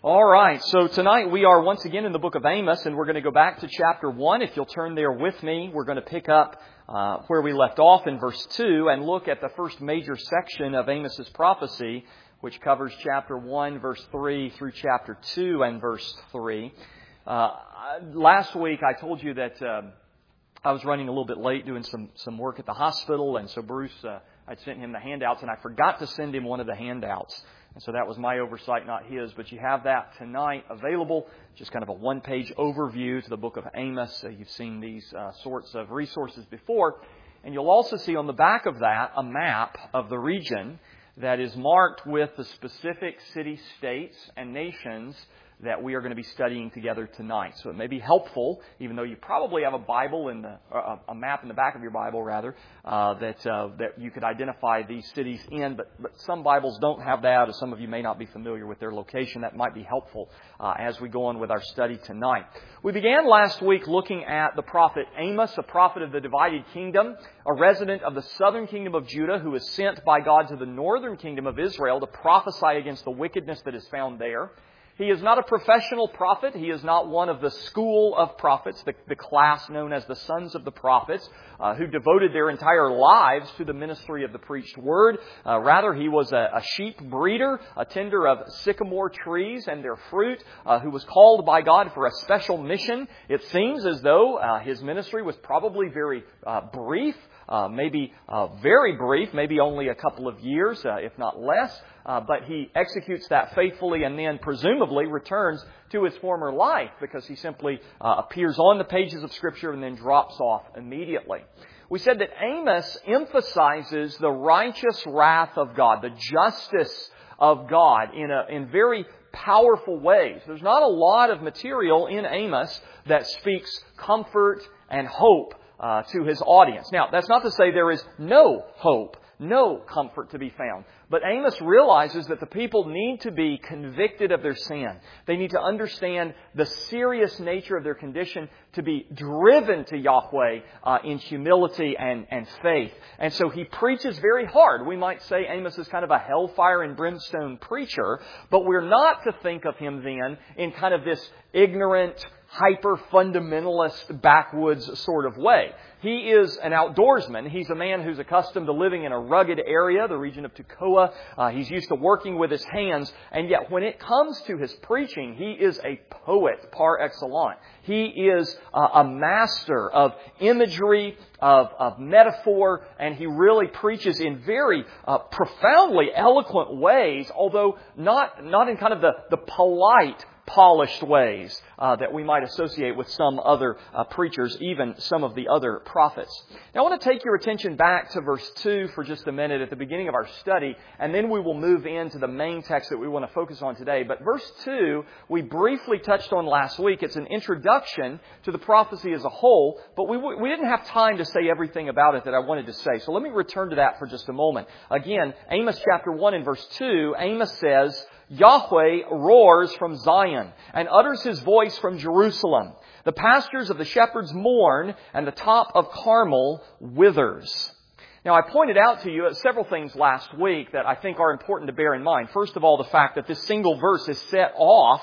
All right, so tonight we are once again in the book of Amos, and we're going to go back to chapter 1. If you'll turn there with me, we're going to pick up where we left off in verse 2 and look at the first major section of Amos's prophecy, which covers chapter 1, verse 3 through chapter 2 and verse 3. Last week I told you that I was running a little bit late doing some work at the hospital, and so Bruce, I'd sent him the handouts, and I forgot to send him one of the handouts. And so that was my oversight, not his. But you have that tonight available, just kind of a one-page overview to the book of Amos. You've seen these sorts of resources before. And you'll also see on the back of that a map of the region that is marked with the specific city-states and nations that we are going to be studying together tonight. So it may be helpful, even though you probably have a Bible in a map in the back of your Bible, rather, that you could identify these cities in. But some Bibles don't have that, or some of you may not be familiar with their location. That might be helpful as we go on with our study tonight. We began last week looking at the prophet Amos, a prophet of the divided kingdom, a resident of the southern kingdom of Judah who is sent by God to the northern kingdom of Israel to prophesy against the wickedness that is found there. He is not a professional prophet. He is not one of the school of prophets, the class known as the sons of the prophets, who devoted their entire lives to the ministry of the preached word. Rather, he was a sheep breeder, a tender of sycamore trees and their fruit, who was called by God for a special mission. It seems as though his ministry was probably very brief, maybe very brief, maybe only a couple of years, if not less. But he executes that faithfully and then presumably returns to his former life because he simply appears on the pages of Scripture and then drops off immediately. We said that Amos emphasizes the righteous wrath of God, the justice of God in very powerful ways. There's not a lot of material in Amos that speaks comfort and hope to his audience. Now, that's not to say there is no hope, no comfort to be found. But Amos realizes that the people need to be convicted of their sin. They need to understand the serious nature of their condition to be driven to Yahweh in humility and faith. And so he preaches very hard. We might say Amos is kind of a hellfire and brimstone preacher, but we're not to think of him then in kind of this ignorant, hyper-fundamentalist, backwoods sort of way. He is an outdoorsman. He's a man who's accustomed to living in a rugged area, the region of Tekoa. He's used to working with his hands. And yet when it comes to his preaching, he is a poet par excellence. He is a master of imagery, of metaphor, and he really preaches in very profoundly eloquent ways, although not in kind of the polite, polished ways that we might associate with some other preachers, even some of the other prophets. Now I want to take your attention back to verse 2 for just a minute at the beginning of our study, and then we will move into the main text that we want to focus on today. But verse 2, we briefly touched on last week. It's an introduction to the prophecy as a whole, but we didn't have time to say everything about it that I wanted to say. So let me return to that for just a moment. Again, Amos chapter 1 and verse 2, Amos says, Yahweh roars from Zion and utters His voice from Jerusalem. The pastures of the shepherds mourn and the top of Carmel withers. Now, I pointed out to you several things last week that I think are important to bear in mind. First of all, the fact that this single verse is set off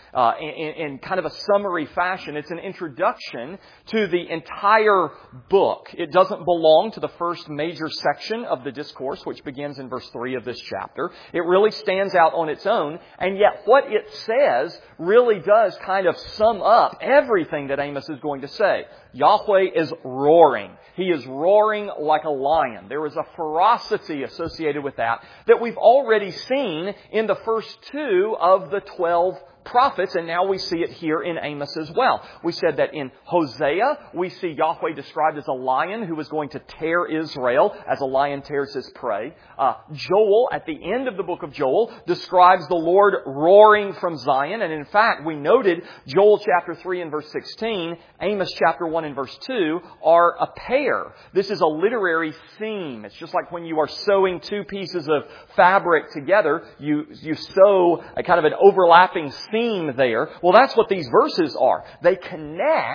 in kind of a summary fashion. It's an introduction to the entire book. It doesn't belong to the first major section of the discourse, which begins in verse 3 of this chapter. It really stands out on its own, and yet what it says really does kind of sum up everything that Amos is going to say. Yahweh is roaring. He is roaring like a lion. There is a ferocity associated with that we've already seen in the first 2 of the 12 prophets, and now we see it here in Amos as well. We said that in Hosea, we see Yahweh described as a lion who is going to tear Israel as a lion tears his prey. Joel, at the end of the book of Joel, describes the Lord roaring from Zion, and in fact, we noted Joel chapter 3 and verse 16, Amos chapter 1 and verse 2 are a pair. This is a literary theme. It's just like when you are sewing 2 pieces of fabric together, you sew a kind of an overlapping theme there. Well, that's what these verses are. They connect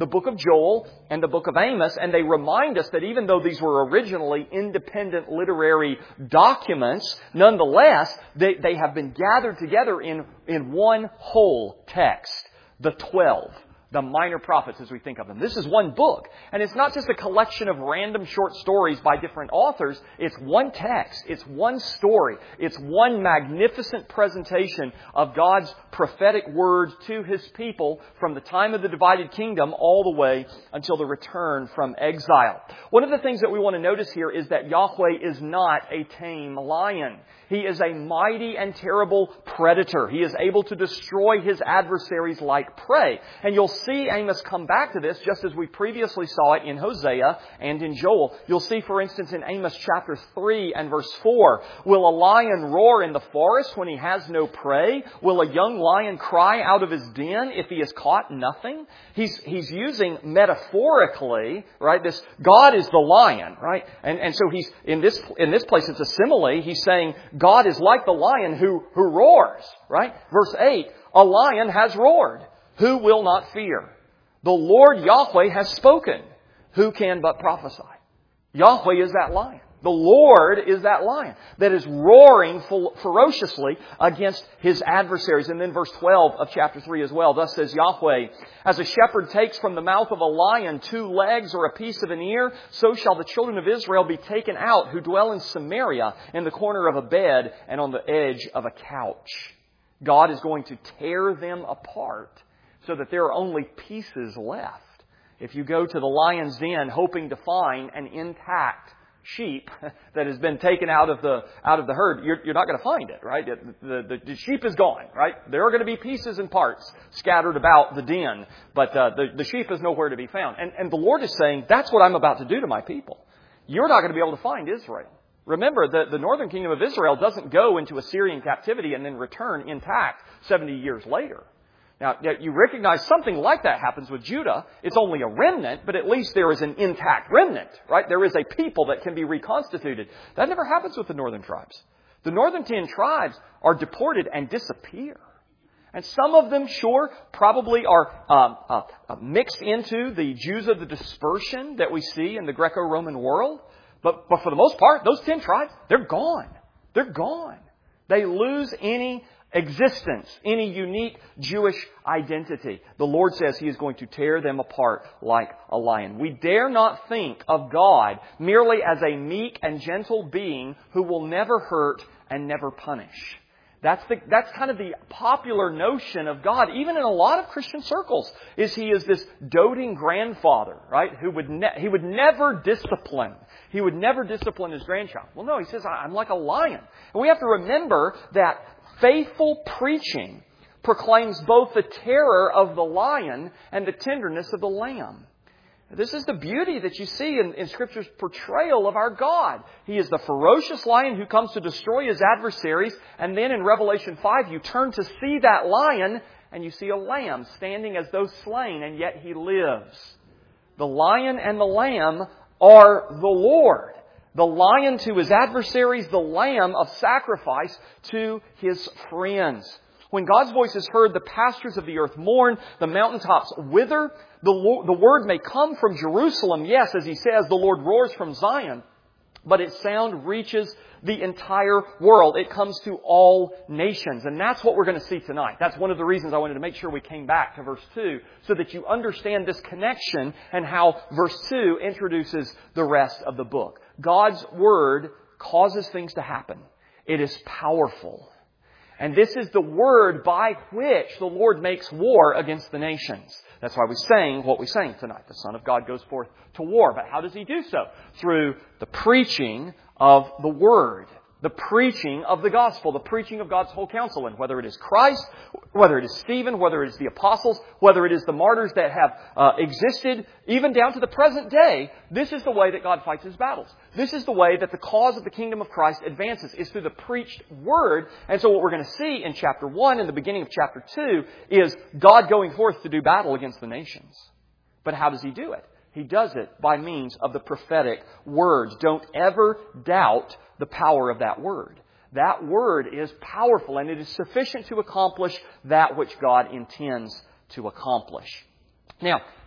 the book of Joel and the book of Amos, and they remind us that even though these were originally independent literary documents, nonetheless, they have been gathered together in one whole text, the 12. The minor prophets, as we think of them. This is one book. And it's not just a collection of random short stories by different authors. It's one text. It's one story. It's one magnificent presentation of God's prophetic word to His people from the time of the divided kingdom all the way until the return from exile. One of the things that we want to notice here is that Yahweh is not a tame lion. He is a mighty and terrible predator. He is able to destroy His adversaries like prey. And you'll see Amos come back to this just as we previously saw it in Hosea and in Joel. You'll see, for instance, in Amos chapter 3 and verse 4, will a lion roar in the forest when he has no prey? Will a young lion cry out of his den if he has caught nothing? He's using metaphorically, right? This God is the lion, right? And so he's in this place it's a simile. He's saying God is like the lion who roars, right? Verse 8, a lion has roared. Who will not fear? The Lord Yahweh has spoken. Who can but prophesy? Yahweh is that lion. The Lord is that lion that is roaring ferociously against His adversaries. And then verse 12 of chapter 3 as well. Thus says Yahweh, as a shepherd takes from the mouth of a lion 2 legs or a piece of an ear, so shall the children of Israel be taken out who dwell in Samaria in the corner of a bed and on the edge of a couch. God is going to tear them apart so that there are only pieces left. If you go to the lion's den hoping to find an intact sheep that has been taken out of the herd, you're not going to find it, right? The sheep is gone, right? There are going to be pieces and parts scattered about the den, but the sheep is nowhere to be found. And the Lord is saying, that's what I'm about to do to my people. You're not going to be able to find Israel. Remember, the northern kingdom of Israel doesn't go into Assyrian captivity and then return intact 70 years later. Now, you recognize something like that happens with Judah. It's only a remnant, but at least there is an intact remnant, right? There is a people that can be reconstituted. That never happens with the northern tribes. The northern 10 tribes are deported and disappear. And some of them, sure, probably are mixed into the Jews of the dispersion that we see in the Greco-Roman world. But for the most part, those 10 tribes, they're gone. They're gone. They lose any existence, any unique Jewish identity. The Lord says He is going to tear them apart like a lion. We dare not think of God merely as a meek and gentle being who will never hurt and never punish. That's kind of the popular notion of God, even in a lot of Christian circles, is He is this doting grandfather, right? He would never discipline. He would never discipline His grandchild. Well, no, He says, I'm like a lion. And we have to remember that faithful preaching proclaims both the terror of the lion and the tenderness of the lamb. This is the beauty that you see in Scripture's portrayal of our God. He is the ferocious lion who comes to destroy His adversaries. And then in Revelation 5, you turn to see that lion and you see a lamb standing as though slain, and yet He lives. The lion and the lamb are the Lord. The lion to His adversaries, the lamb of sacrifice to His friends. When God's voice is heard, the pastures of the earth mourn, the mountaintops wither. The word may come from Jerusalem. Yes, as He says, the Lord roars from Zion. But its sound reaches the entire world. It comes to all nations. And that's what we're going to see tonight. That's one of the reasons I wanted to make sure we came back to verse 2, so that you understand this connection and how verse 2 introduces the rest of the book. God's Word causes things to happen. It is powerful. And this is the word by which the Lord makes war against the nations. That's why we sang what we sang tonight. The Son of God goes forth to war. But how does He do so? Through the preaching of the Word. The preaching of the gospel, the preaching of God's whole counsel. And whether it is Christ, whether it is Stephen, whether it is the apostles, whether it is the martyrs that have existed, even down to the present day, this is the way that God fights His battles. This is the way that the cause of the kingdom of Christ advances, is through the preached word. And so what we're going to see in chapter 1 and the beginning of chapter 2 is God going forth to do battle against the nations. But how does He do it? He does it by means of the prophetic words. Don't ever doubt the power of that word. That word is powerful, and it is sufficient to accomplish that which God intends to accomplish. Now,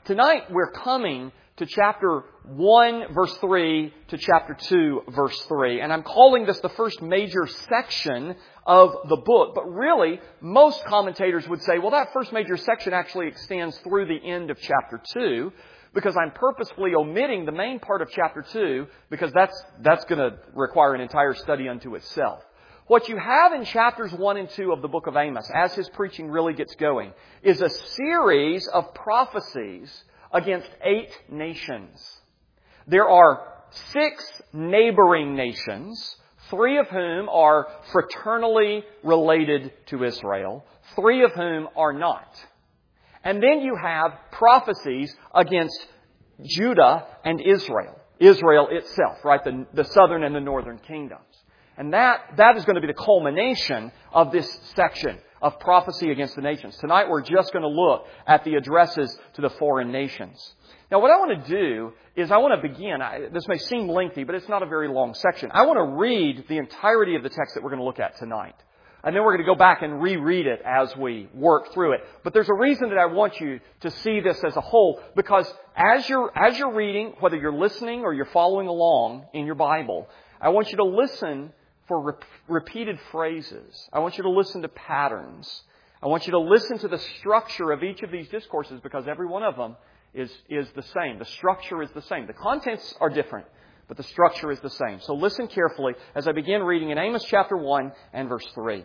Tonight we're coming to chapter 1, verse 3 to chapter 2, verse 3. And I'm calling this the first major section of the book. But really, most commentators would say, well, that first major section actually extends through the end of chapter 2, because I'm purposefully omitting the main part of chapter 2, because that's going to require an entire study unto itself. What you have in chapters 1 and 2 of the book of Amos, as his preaching really gets going, is a series of prophecies against 8 nations. There are 6 neighboring nations, 3 of whom are fraternally related to Israel, 3 of whom are not. And then you have prophecies against Judah and Israel. Israel itself, right? The southern and the northern kingdoms. And that is going to be the culmination of this section of prophecy against the nations. Tonight we're just going to look at the addresses to the foreign nations. Now what I want to do is I want to begin. This may seem lengthy, but it's not a very long section. I want to read the entirety of the text that we're going to look at tonight. And then we're going to go back and reread it as we work through it. But there's a reason that I want you to see this as a whole, because as you're reading, whether you're listening or you're following along in your Bible, I want you to listen for repeated phrases. I want you to listen to patterns. I want you to listen to the structure of each of these discourses, because every one of them is the same. The structure is the same. The contents are different, but the structure is the same. So listen carefully as I begin reading in Amos chapter 1 and verse 3.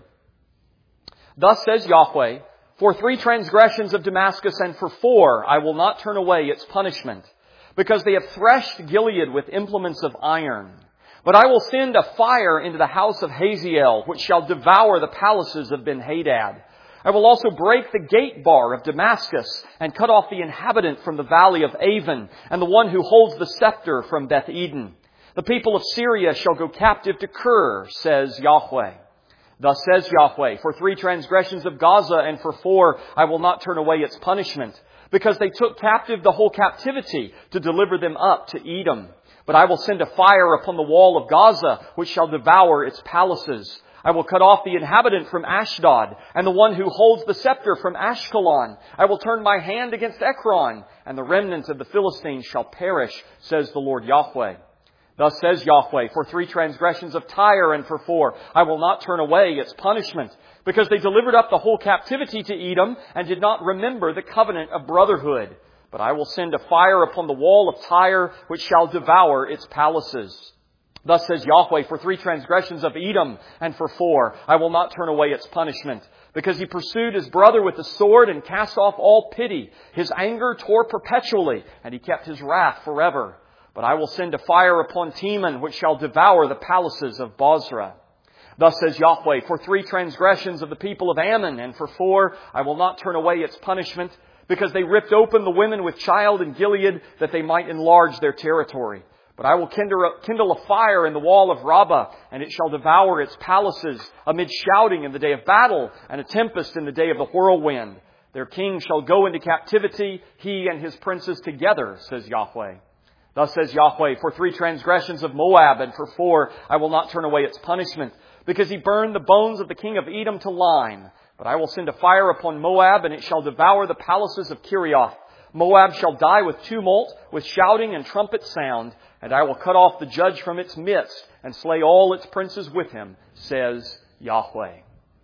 Thus says Yahweh, for 3 transgressions of Damascus and for 4 I will not turn away its punishment, because they have threshed Gilead with implements of iron. But I will send a fire into the house of Hazael, which shall devour the palaces of Ben-Hadad. I will also break the gate bar of Damascus and cut off the inhabitant from the valley of Avon and the one who holds the scepter from Beth-Eden. The people of Syria shall go captive to Kir, says Yahweh. Thus says Yahweh, for 3 transgressions of Gaza and for 4 I will not turn away its punishment, because they took captive the whole captivity to deliver them up to Edom. But I will send a fire upon the wall of Gaza, which shall devour its palaces. I will cut off the inhabitant from Ashdod, and the one who holds the scepter from Ashkelon. I will turn my hand against Ekron, and the remnant of the Philistines shall perish, says the Lord Yahweh. Thus says Yahweh, for 3 transgressions of Tyre and for 4, I will not turn away its punishment, because they delivered up the whole captivity to Edom, and did not remember the covenant of brotherhood. But I will send a fire upon the wall of Tyre, which shall devour its palaces. Thus says Yahweh, for 3 transgressions of Edom and for 4, I will not turn away its punishment, because he pursued his brother with the sword and cast off all pity. His anger tore perpetually, and he kept his wrath forever. But I will send a fire upon Teman, which shall devour the palaces of Bozrah. Thus says Yahweh, for 3 transgressions of the people of Ammon and for 4, I will not turn away its punishment, because they ripped open the women with child in Gilead, that they might enlarge their territory. But I will kindle a fire in the wall of Rabbah, and it shall devour its palaces amid shouting in the day of battle, and a tempest in the day of the whirlwind. Their king shall go into captivity, he and his princes together, says Yahweh. Thus says Yahweh, for 3 transgressions of Moab, and for 4 I will not turn away its punishment, because he burned the bones of the king of Edom to lime. But I will send a fire upon Moab, and it shall devour the palaces of Kirioth. Moab shall die with tumult, with shouting and trumpet sound, and I will cut off the judge from its midst, and slay all its princes with him, says Yahweh.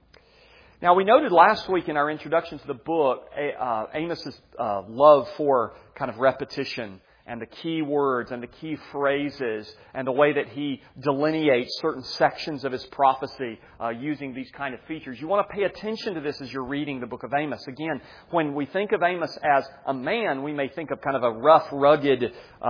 Now, we noted last week in our introduction to the book, Amos's love for kind of repetition, and the key words and the key phrases and the way that he delineates certain sections of his prophecy using these kind of features. You want to pay attention to this as you're reading the book of Amos. Again, when we think of Amos as a man, we may think of kind of a rough, rugged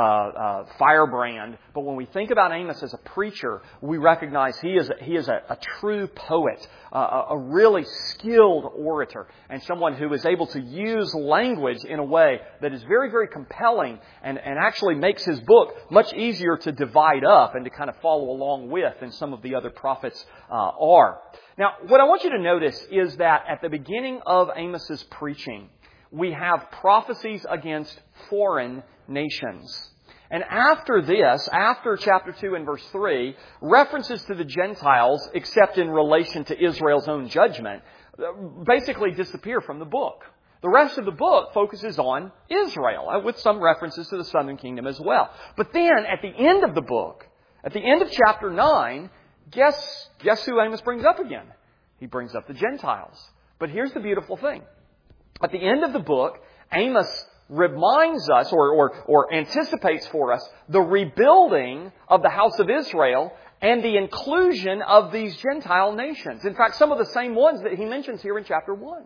firebrand. But when we think about Amos as a preacher, we recognize he is a true poet, a really skilled orator, and someone who is able to use language in a way that is very, very compelling and actually makes his book much easier to divide up and to kind of follow along with than some of the other prophets are. Now, what I want you to notice is that at the beginning of Amos's preaching, we have prophecies against foreign nations. And after this, after chapter 2 and verse 3, references to the Gentiles, except in relation to Israel's own judgment, basically disappear from the book. The rest of the book focuses on Israel, with some references to the southern kingdom as well. But then, at the end of the book, at the end of chapter 9, guess who Amos brings up again? He brings up the Gentiles. But here's the beautiful thing. At the end of the book, Amos reminds us or anticipates for us the rebuilding of the house of Israel and the inclusion of these Gentile nations. In fact, some of the same ones that he mentions here in chapter 1.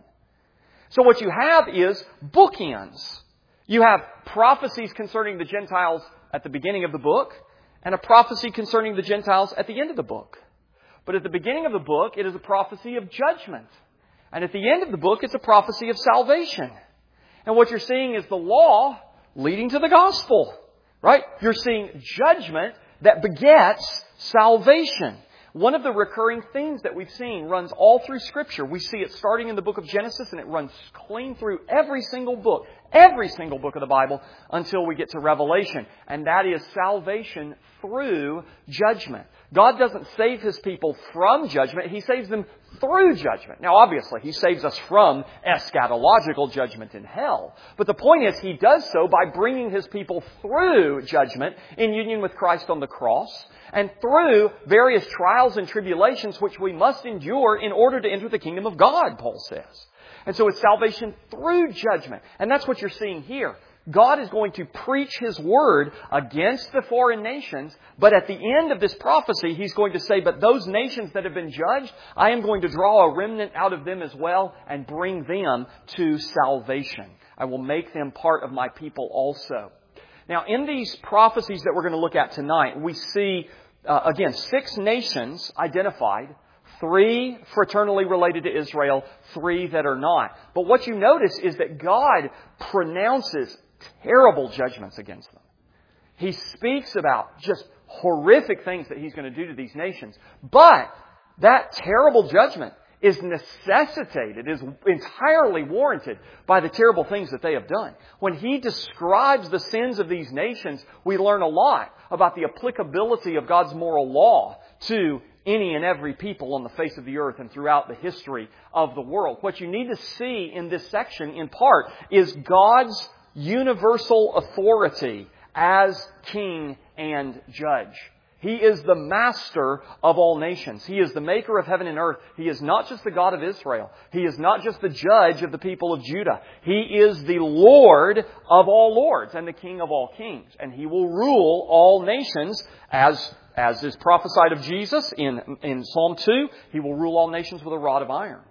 So what you have is bookends. You have prophecies concerning the Gentiles at the beginning of the book and a prophecy concerning the Gentiles at the end of the book. But at the beginning of the book, it is a prophecy of judgment. And at the end of the book, it's a prophecy of salvation. And what you're seeing is the law leading to the gospel. Right? You're seeing judgment that begets salvation. One of the recurring themes that we've seen runs all through Scripture. We see it starting in the book of Genesis, and it runs clean through every single book of the Bible until we get to Revelation. And that is salvation through judgment. God doesn't save His people from judgment. He saves them through judgment. Now, obviously, He saves us from eschatological judgment in hell. But the point is, He does so by bringing His people through judgment in union with Christ on the cross and through various trials and tribulations which we must endure in order to enter the kingdom of God, Paul says. And so it's salvation through judgment. And that's what you're seeing here. God is going to preach His word against the foreign nations, but at the end of this prophecy, He's going to say, but those nations that have been judged, I am going to draw a remnant out of them as well and bring them to salvation. I will make them part of my people also. Now, in these prophecies that we're going to look at tonight, we see, again, 6 nations identified. 3 fraternally related to Israel, 3 that are not. But what you notice is that God pronounces terrible judgments against them. He speaks about just horrific things that He's going to do to these nations. But that terrible judgment is necessitated, is entirely warranted by the terrible things that they have done. When He describes the sins of these nations, we learn a lot about the applicability of God's moral law to any and every people on the face of the earth and throughout the history of the world. What you need to see in this section, in part, is God's universal authority as king and judge. He is the master of all nations. He is the maker of heaven and earth. He is not just the God of Israel. He is not just the judge of the people of Judah. He is the Lord of all lords and the King of all kings. And He will rule all nations as is prophesied of Jesus in Psalm 2. He will rule all nations with a rod of iron.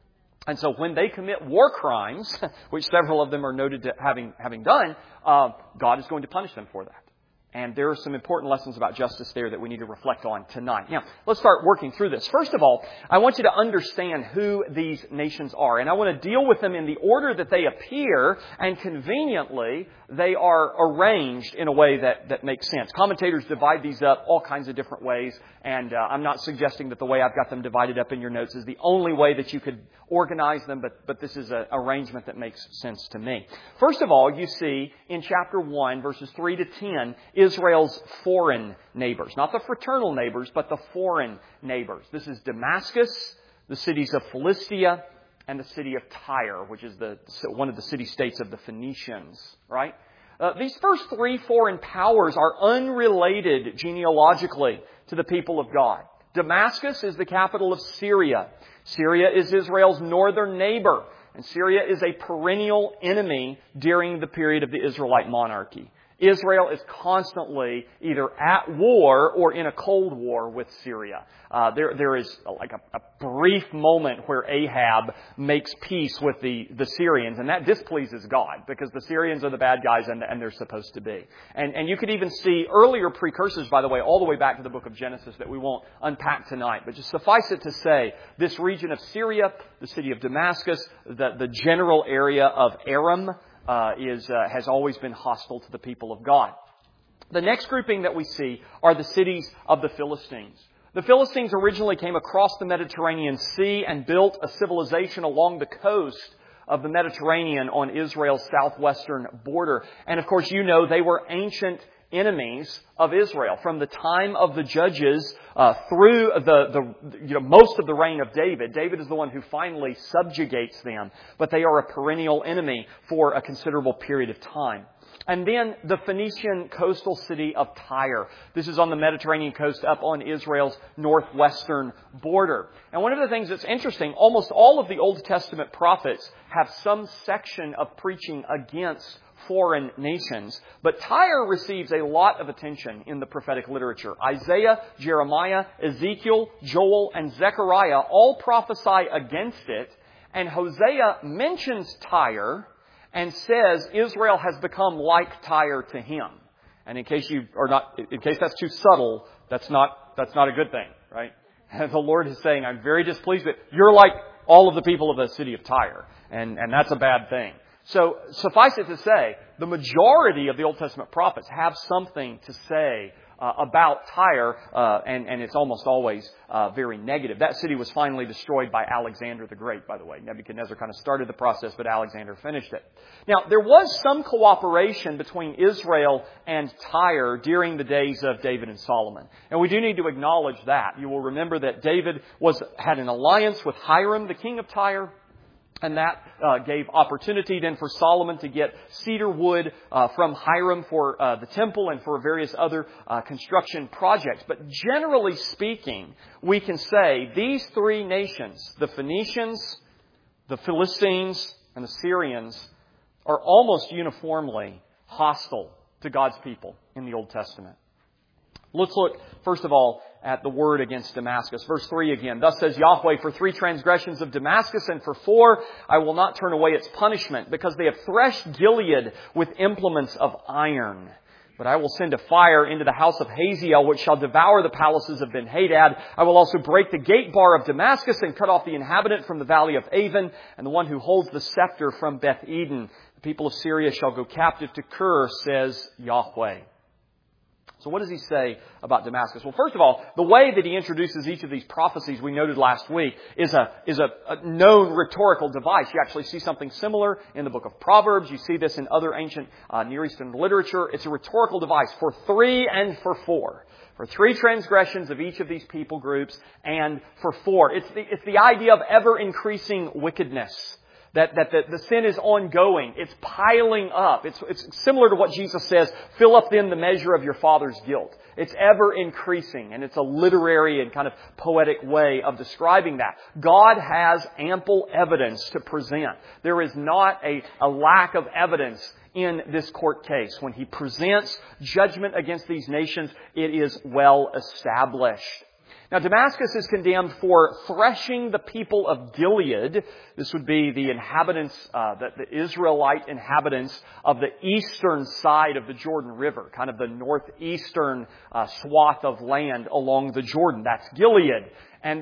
And so when they commit war crimes, which several of them are noted to having done, God is going to punish them for that. And there are some important lessons about justice there that we need to reflect on tonight. Now, let's start working through this. First of all, I want you to understand who these nations are. And I want to deal with them in the order that they appear, and conveniently, they are arranged in a way that makes sense. Commentators divide these up all kinds of different ways, and I'm not suggesting that the way I've got them divided up in your notes is the only way that you could organize them, but this is an arrangement that makes sense to me. First of all, you see in chapter 1, verses 3 to 10, Israel's foreign neighbors. Not the fraternal neighbors, but the foreign neighbors. This is Damascus, the cities of Philistia, and the city of Tyre, which is one of the city-states of the Phoenicians, right? These first 3 foreign powers are unrelated genealogically to the people of God. Damascus is the capital of Syria. Syria is Israel's northern neighbor, and Syria is a perennial enemy during the period of the Israelite monarchy. Israel is constantly either at war or in a cold war with Syria. There is like a brief moment where Ahab makes peace with the Syrians, and that displeases God because the Syrians are the bad guys and they're supposed to be. And you could even see earlier precursors, by the way, all the way back to the book of Genesis that we won't unpack tonight. But just suffice it to say, this region of Syria, the city of Damascus, the general area of Aram, has always been hostile to the people of God. The next grouping that we see are the cities of the Philistines. The Philistines originally came across the Mediterranean Sea and built a civilization along the coast of the Mediterranean on Israel's southwestern border. And of course, you know, they were ancient enemies of Israel. From the time of the judges through most of the reign of David. David is the one who finally subjugates them, but they are a perennial enemy for a considerable period of time. And then the Phoenician coastal city of Tyre. This is on the Mediterranean coast up on Israel's northwestern border. And one of the things that's interesting, almost all of the Old Testament prophets have some section of preaching against foreign nations. But Tyre receives a lot of attention in the prophetic literature. Isaiah, Jeremiah, Ezekiel, Joel, and Zechariah all prophesy against it. And Hosea mentions Tyre and says Israel has become like Tyre to him. And in case that's too subtle, that's not a good thing, right? And the Lord is saying, I'm very displeased with it. You're like all of the people of the city of Tyre. And that's a bad thing. So suffice it to say, the majority of the Old Testament prophets have something to say about Tyre, and it's almost always very negative. That city was finally destroyed by Alexander the Great, by the way. Nebuchadnezzar kind of started the process, but Alexander finished it. Now, there was some cooperation between Israel and Tyre during the days of David and Solomon. And we do need to acknowledge that. You will remember that David had an alliance with Hiram, the king of Tyre. And that gave opportunity then for Solomon to get cedar wood from Hiram for the temple and for various other construction projects. But generally speaking, we can say these three nations, the Phoenicians, the Philistines, and the Syrians, are almost uniformly hostile to God's people in the Old Testament. Let's look, first of all, at the word against Damascus. Verse 3 again. Thus says Yahweh, for 3 transgressions of Damascus, and for 4, I will not turn away its punishment, because they have threshed Gilead with implements of iron. But I will send a fire into the house of Hazael, which shall devour the palaces of Ben-Hadad. I will also break the gate bar of Damascus, and cut off the inhabitant from the valley of Avon, and the one who holds the scepter from Beth-Eden. The people of Syria shall go captive to Kir, says Yahweh. So what does he say about Damascus? Well, first of all, the way that he introduces each of these prophecies we noted last week is a known rhetorical device. You actually see something similar in the book of Proverbs. You see this in other ancient Near Eastern literature. It's a rhetorical device for 3 and for 4. For 3 transgressions of each of these people groups and for 4. It's the idea of ever-increasing wickedness. That the sin is ongoing. It's piling up. It's similar to what Jesus says, fill up then the measure of your father's guilt. It's ever increasing, and it's a literary and kind of poetic way of describing that. God has ample evidence to present. There is not a lack of evidence in this court case. When he presents judgment against these nations, it is well established. Now, Damascus is condemned for threshing the people of Gilead. This would be the inhabitants, the Israelite inhabitants of the eastern side of the Jordan River, kind of the northeastern swath of land along the Jordan. That's Gilead. And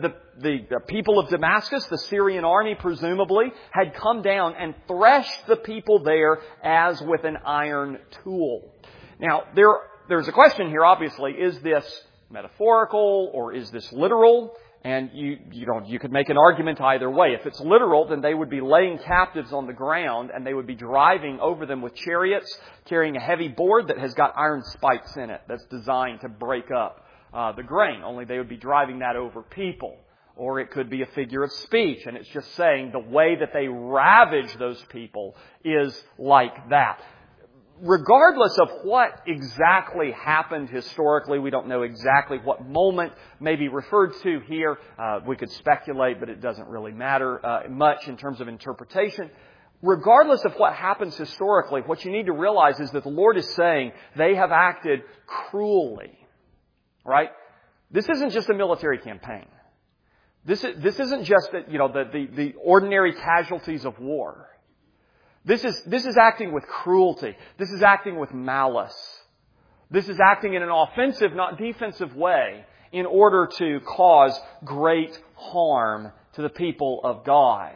the people of Damascus, the Syrian army presumably, had come down and threshed the people there as with an iron tool. Now, there's a question here, obviously. Is this metaphorical or is this literal? And you could make an argument either way. If it's literal, then they would be laying captives on the ground and they would be driving over them with chariots, carrying a heavy board that has got iron spikes in it that's designed to break up the grain. Only they would be driving that over people. Or it could be a figure of speech, and it's just saying the way that they ravage those people is like that. Regardless of what exactly happened historically, we don't know exactly what moment may be referred to here. We could speculate, but it doesn't really matter much in terms of interpretation. Regardless of what happens historically, what you need to realize is that the Lord is saying they have acted cruelly. Right? This isn't just a military campaign. This isn't just the ordinary casualties of war. This is acting with cruelty. This is acting with malice. This is acting in an offensive, not defensive way in order to cause great harm to the people of God.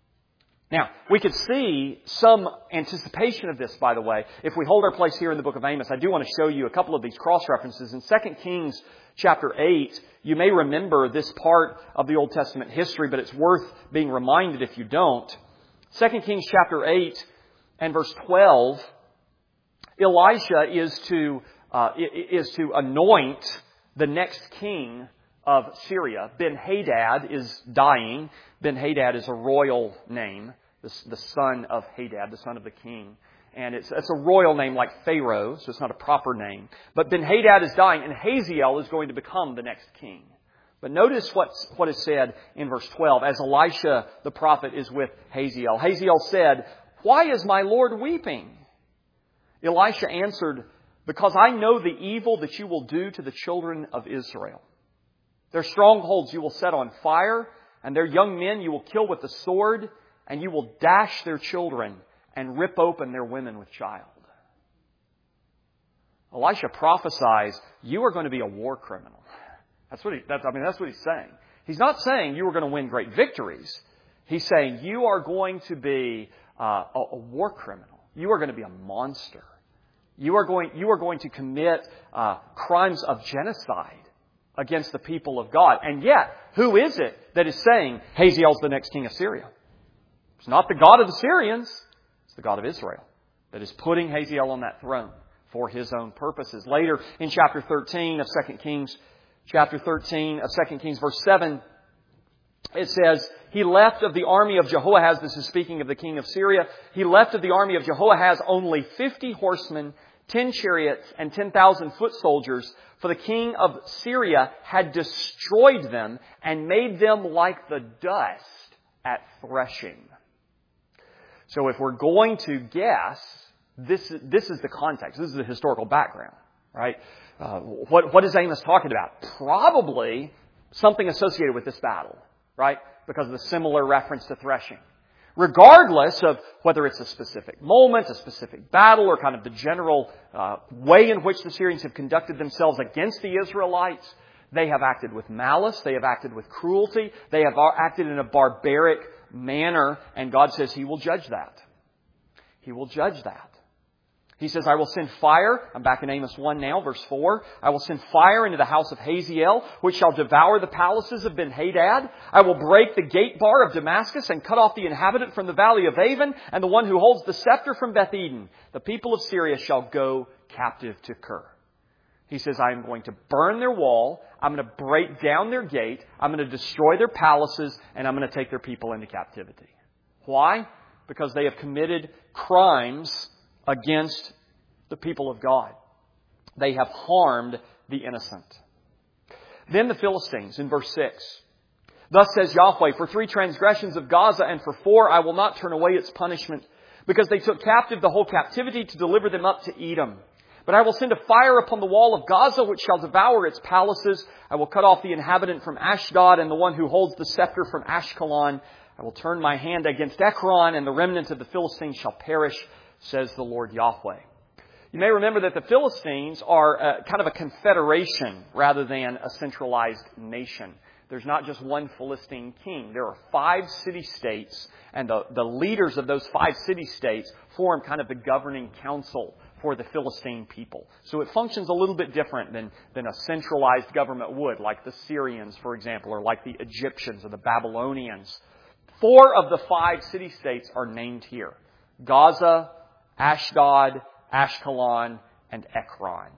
Now, we could see some anticipation of this, by the way. If we hold our place here in the book of Amos, I do want to show you a couple of these cross-references. In 2 Kings chapter 8, you may remember this part of the Old Testament history, but it's worth being reminded if you don't. 2 Kings chapter 8 and verse 12 Elisha is to anoint the next king of Syria. Ben-Hadad is dying. Ben-Hadad is a royal name, the son of Hadad, the son of the king. And it's a royal name like Pharaoh, so it's not a proper name. But Ben-Hadad is dying, and Hazael is going to become the next king. But notice what is said in verse 12, as Elisha the prophet is with Hazael. Hazael said, "Why is my Lord weeping?" Elisha answered, "Because I know the evil that you will do to the children of Israel. Their strongholds you will set on fire, and their young men you will kill with the sword, and you will dash their children and rip open their women with child." Elisha prophesies, you are going to be a war criminal. That's what he's saying. He's not saying you are going to win great victories. He's saying you are going to be a war criminal. You are going to be a monster. You are going to commit crimes of genocide against the people of God. And yet, who is it that is saying Hazael's the next king of Syria? It's not the God of the Syrians. It's the God of Israel that is putting Hazael on that throne for His own purposes. Later in chapter 13 of 2 Kings, verse 7, it says, he left of the army of Jehoahaz, this is speaking of the king of Syria, he left of the army of Jehoahaz only 50 horsemen, 10 chariots, and 10,000 foot soldiers, for the king of Syria had destroyed them and made them like the dust at threshing. So if we're going to guess, this is the context. This is the historical background, right? What is Amos talking about? Probably something associated with this battle, right? Because of the similar reference to threshing. Regardless of whether it's a specific moment, a specific battle, or kind of the general way in which the Syrians have conducted themselves against the Israelites, they have acted with malice, they have acted with cruelty, they have acted in a barbaric manner, and God says He will judge that. He will judge that. He says, I will send fire. I'm back in Amos 1 now, verse 4. I will send fire into the house of Hazael, which shall devour the palaces of Ben-Hadad. I will break the gate bar of Damascus and cut off the inhabitant from the valley of Avon and the one who holds the scepter from Beth-Eden. The people of Syria shall go captive to Kir. He says, I am going to burn their wall. I'm going to break down their gate. I'm going to destroy their palaces, and I'm going to take their people into captivity. Why? Because they have committed crimes against the people of God. They have harmed the innocent. Then the Philistines in verse 6. Thus says Yahweh, for 3 transgressions of Gaza and for 4 I will not turn away its punishment, because they took captive the whole captivity to deliver them up to Edom. But I will send a fire upon the wall of Gaza, which shall devour its palaces. I will cut off the inhabitant from Ashdod and the one who holds the scepter from Ashkelon. I will turn my hand against Ekron, and the remnant of the Philistines shall perish, says the Lord Yahweh. You may remember that the Philistines are kind of a confederation rather than a centralized nation. There's not just one Philistine king. There are 5 city-states, and the leaders of those 5 city-states form kind of the governing council for the Philistine people. So it functions a little bit different than a centralized government would, like the Syrians, for example, or like the Egyptians or the Babylonians. 4 of the 5 city-states are named here: Gaza, Ashdod, Ashkelon, and Ekron.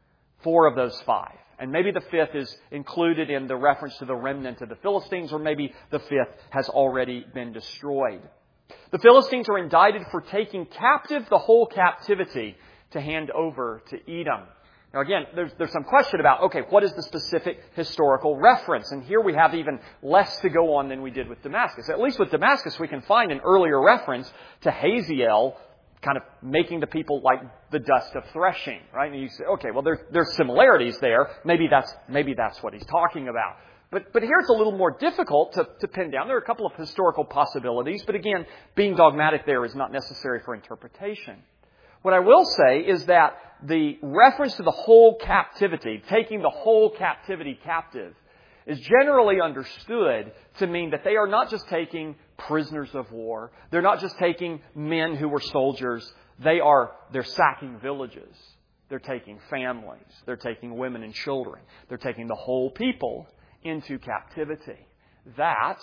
4 of those 5. And maybe the 5th is included in the reference to the remnant of the Philistines, or maybe the 5th has already been destroyed. The Philistines are indicted for taking captive the whole captivity to hand over to Edom. Now again, there's some question about, okay, what is the specific historical reference? And here we have even less to go on than we did with Damascus. At least with Damascus, we can find an earlier reference to Hazael kind of making the people like the dust of threshing, right? And you say, okay, well, there's similarities there. Maybe that's what he's talking about. But here it's a little more difficult to pin down. There are a couple of historical possibilities, but again, being dogmatic there is not necessary for interpretation. What I will say is that the reference to the whole captivity, taking the whole captivity captive, is generally understood to mean that they are not just taking prisoners of war. They're not just taking men who were soldiers. They're sacking villages. They're taking families. They're taking women and children. They're taking the whole people into captivity. That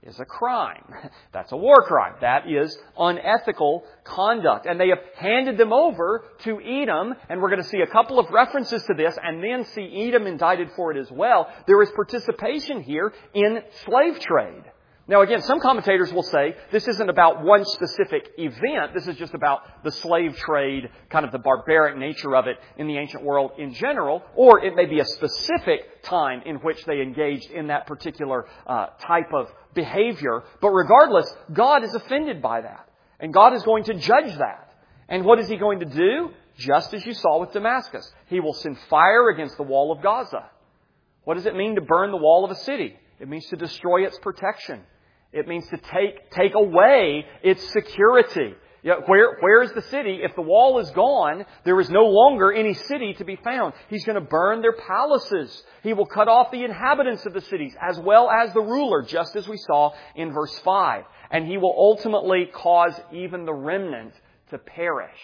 is a crime. That's a war crime. That is unethical conduct. And they have handed them over to Edom, and we're going to see a couple of references to this, and then see Edom indicted for it as well. There is participation here in slave trade. Now again, some commentators will say this isn't about one specific event. This is just about the slave trade, kind of the barbaric nature of it in the ancient world in general. Or it may be a specific time in which they engaged in that particular type of behavior. But regardless, God is offended by that. And God is going to judge that. And what is He going to do? Just as you saw with Damascus. He will send fire against the wall of Gaza. What does it mean to burn the wall of a city? It means to destroy its protection. It means to take away its security. Where is the city? If the wall is gone, there is no longer any city to be found. He's going to burn their palaces. He will cut off the inhabitants of the cities as well as the ruler, just as we saw in verse 5. And He will ultimately cause even the remnant to perish.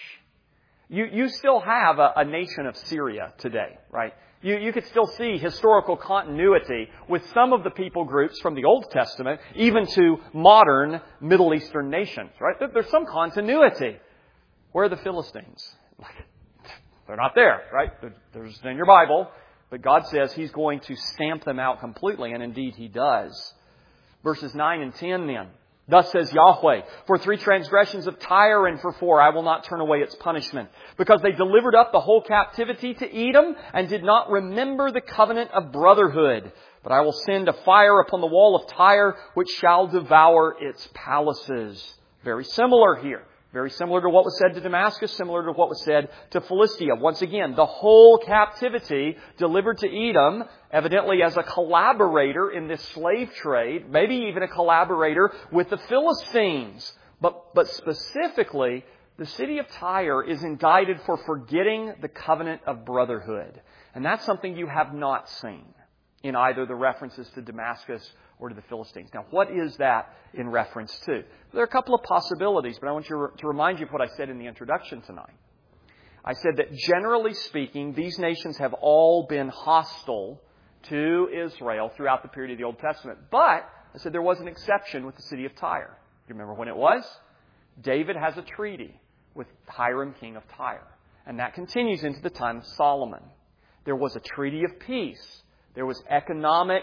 You still have a nation of Syria today, right? You could still see historical continuity with some of the people groups from the Old Testament, even to modern Middle Eastern nations, right? There's some continuity. Where are the Philistines? They're not there, right? They're just in your Bible. But God says He's going to stamp them out completely, and indeed He does. Verses 9 and 10 then. Thus says Yahweh, for 3 transgressions of Tyre and for 4, I will not turn away its punishment. Because they delivered up the whole captivity to Edom and did not remember the covenant of brotherhood. But I will send a fire upon the wall of Tyre, which shall devour its palaces. Very similar here. Very similar to what was said to Damascus, similar to what was said to Philistia. Once again, the whole captivity delivered to Edom, evidently as a collaborator in this slave trade, maybe even a collaborator with the Philistines. But specifically, the city of Tyre is indicted for forgetting the covenant of brotherhood. And that's something you have not seen in either the references to Damascus or to the Philistines. Now, what is that in reference to? There are a couple of possibilities, but I want to remind you of what I said in the introduction tonight. I said that generally speaking, these nations have all been hostile to Israel throughout the period of the Old Testament. But I said there was an exception with the city of Tyre. Do you remember when it was? David has a treaty with Hiram, king of Tyre. And that continues into the time of Solomon. There was a treaty of peace. There was economic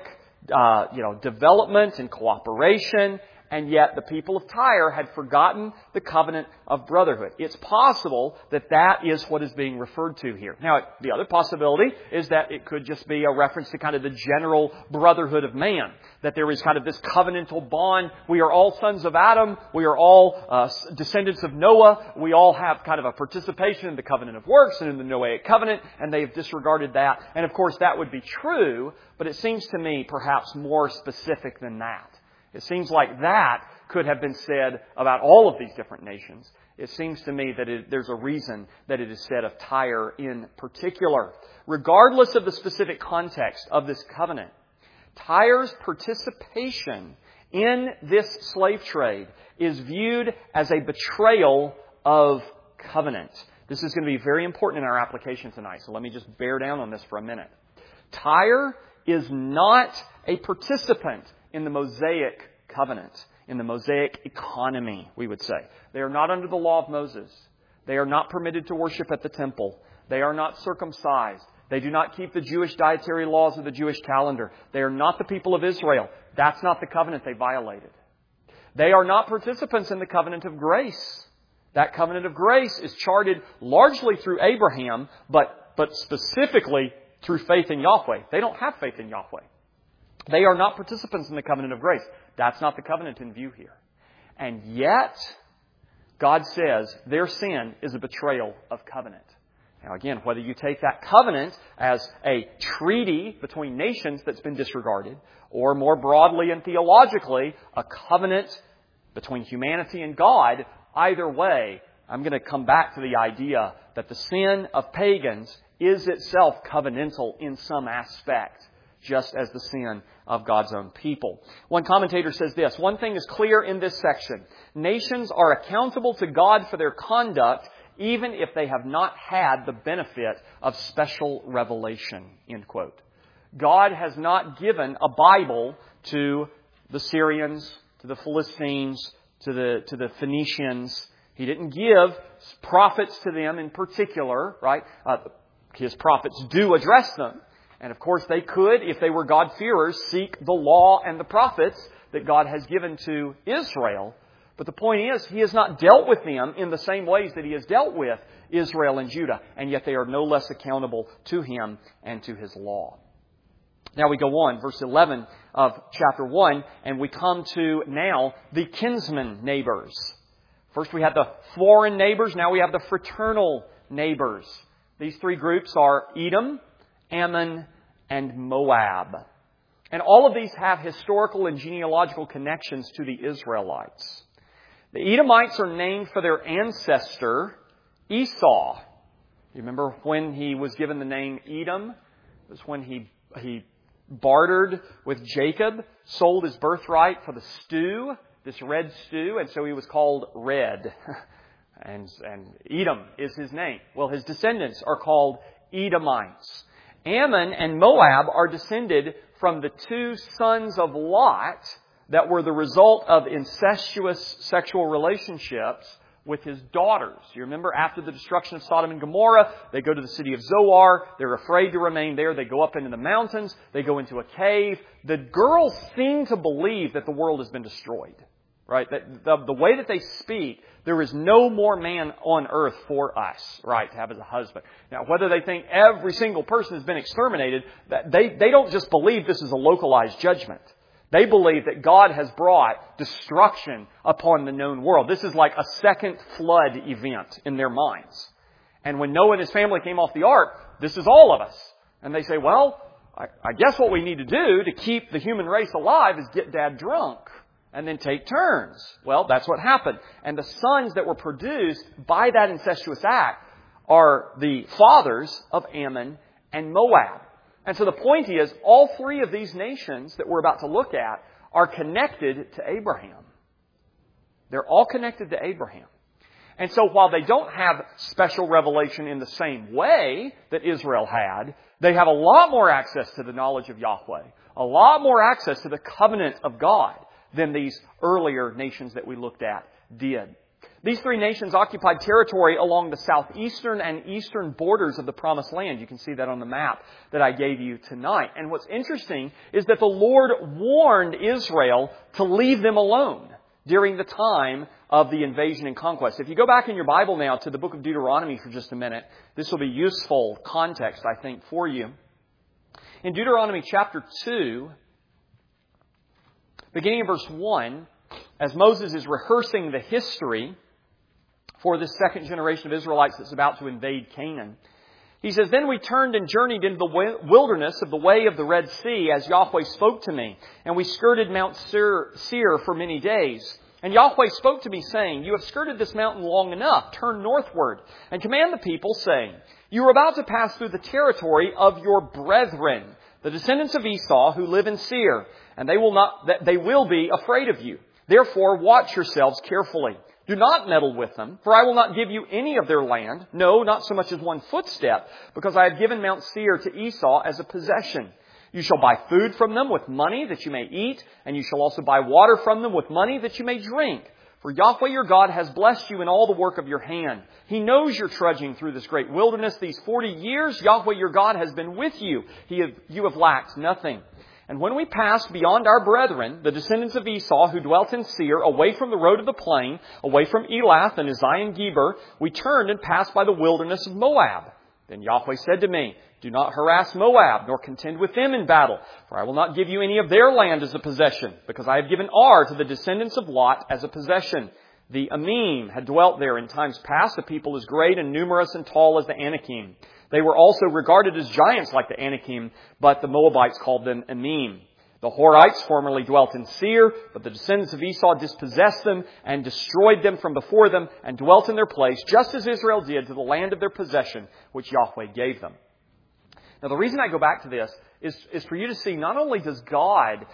development and cooperation, and yet the people of Tyre had forgotten the covenant of brotherhood. It's possible that that is what is being referred to here. Now, the other possibility is that it could just be a reference to kind of the general brotherhood of man, that there is kind of this covenantal bond. We are all sons of Adam. We are all descendants of Noah. We all have kind of a participation in the covenant of works and in the Noahic covenant, and they have disregarded that. And of course, that would be true, but it seems to me perhaps more specific than that. It seems like that could have been said about all of these different nations. It seems to me that there's a reason that it is said of Tyre in particular. Regardless of the specific context of this covenant, Tyre's participation in this slave trade is viewed as a betrayal of covenant. This is going to be very important in our application tonight, so let me just bear down on this for a minute. Tyre is not a participant in the Mosaic covenant, in the Mosaic economy, we would say. They are not under the law of Moses. They are not permitted to worship at the temple. They are not circumcised. They do not keep the Jewish dietary laws of the Jewish calendar. They are not the people of Israel. That's not the covenant they violated. They are not participants in the covenant of grace. That covenant of grace is charted largely through Abraham, but specifically through faith in Yahweh. They don't have faith in Yahweh. They are not participants in the covenant of grace. That's not the covenant in view here. And yet, God says their sin is a betrayal of covenant. Now again, whether you take that covenant as a treaty between nations that's been disregarded, or more broadly and theologically, a covenant between humanity and God, either way, I'm going to come back to the idea that the sin of pagans is itself covenantal in some aspect, just as the sin of God's own people. One commentator says this: one thing is clear in this section. Nations are accountable to God for their conduct, even if they have not had the benefit of special revelation. End quote. God has not given a Bible to the Syrians, to the Philistines, to the Phoenicians. He didn't give prophets to them in particular, right? His prophets do address them. And of course they could, if they were God-fearers, seek the law and the prophets that God has given to Israel. But the point is, He has not dealt with them in the same ways that He has dealt with Israel and Judah. And yet they are no less accountable to Him and to His law. Now we go on, verse 11 of chapter 1, and we come to now the kinsman neighbors. First we had the foreign neighbors, now we have the fraternal neighbors. These three groups are Edom, Ammon, and Moab. And all of these have historical and genealogical connections to the Israelites. The Edomites are named for their ancestor, Esau. You remember when he was given the name Edom? It was when he bartered with Jacob, sold his birthright for the stew, this red stew, and so he was called Red. And Edom is his name. Well, his descendants are called Edomites. Ammon and Moab are descended from the two sons of Lot that were the result of incestuous sexual relationships with his daughters. You remember after the destruction of Sodom and Gomorrah, they go to the city of Zoar. They're afraid to remain there. They go up into the mountains. They go into a cave. The girls seem to believe that the world has been destroyed. Right? The way that they speak, there is no more man on earth for us, right, to have as a husband. Now, whether they think every single person has been exterminated, they don't just believe this is a localized judgment. They believe that God has brought destruction upon the known world. This is like a second flood event in their minds. And when Noah and his family came off the ark, this is all of us. And they say, well, I guess what we need to do to keep the human race alive is get Dad drunk and then take turns. Well, that's what happened. And the sons that were produced by that incestuous act are the fathers of Ammon and Moab. And so the point is, all three of these nations that we're about to look at are connected to Abraham. They're all connected to Abraham. And so while they don't have special revelation in the same way that Israel had, they have a lot more access to the knowledge of Yahweh, a lot more access to the covenant of God than these earlier nations that we looked at did. These three nations occupied territory along the southeastern and eastern borders of the Promised Land. You can see that on the map that I gave you tonight. And what's interesting is that the Lord warned Israel to leave them alone during the time of the invasion and conquest. If you go back in your Bible now to the book of Deuteronomy for just a minute, this will be useful context, I think, for you. In Deuteronomy chapter 2, beginning in verse 1, as Moses is rehearsing the history for this second generation of Israelites that's about to invade Canaan, he says, "Then we turned and journeyed into the wilderness of the way of the Red Sea, as Yahweh spoke to me. And we skirted Mount Seir for many days. And Yahweh spoke to me, saying, 'You have skirted this mountain long enough. Turn northward and command the people, saying, You are about to pass through the territory of your brethren, the descendants of Esau, who live in Seir, and they will be afraid of you. Therefore, watch yourselves carefully. Do not meddle with them, for I will not give you any of their land, no, not so much as one footstep, because I have given Mount Seir to Esau as a possession. You shall buy food from them with money that you may eat, and you shall also buy water from them with money that you may drink. For Yahweh your God has blessed you in all the work of your hand. He knows you're trudging through this great wilderness. These 40 years, Yahweh your God has been with you. You have lacked nothing. And when we passed beyond our brethren, the descendants of Esau who dwelt in Seir, away from the road of the plain, away from Elath and Ezion-Geber, we turned and passed by the wilderness of Moab. Then Yahweh said to me, Do not harass Moab, nor contend with them in battle, for I will not give you any of their land as a possession, because I have given Ar to the descendants of Lot as a possession. The Amim had dwelt there in times past, a people as great and numerous and tall as the Anakim. They were also regarded as giants like the Anakim, but the Moabites called them Amim. The Horites formerly dwelt in Seir, but the descendants of Esau dispossessed them and destroyed them from before them and dwelt in their place, just as Israel did to the land of their possession, which Yahweh gave them. Now, the reason I go back to this is for you to see not only does God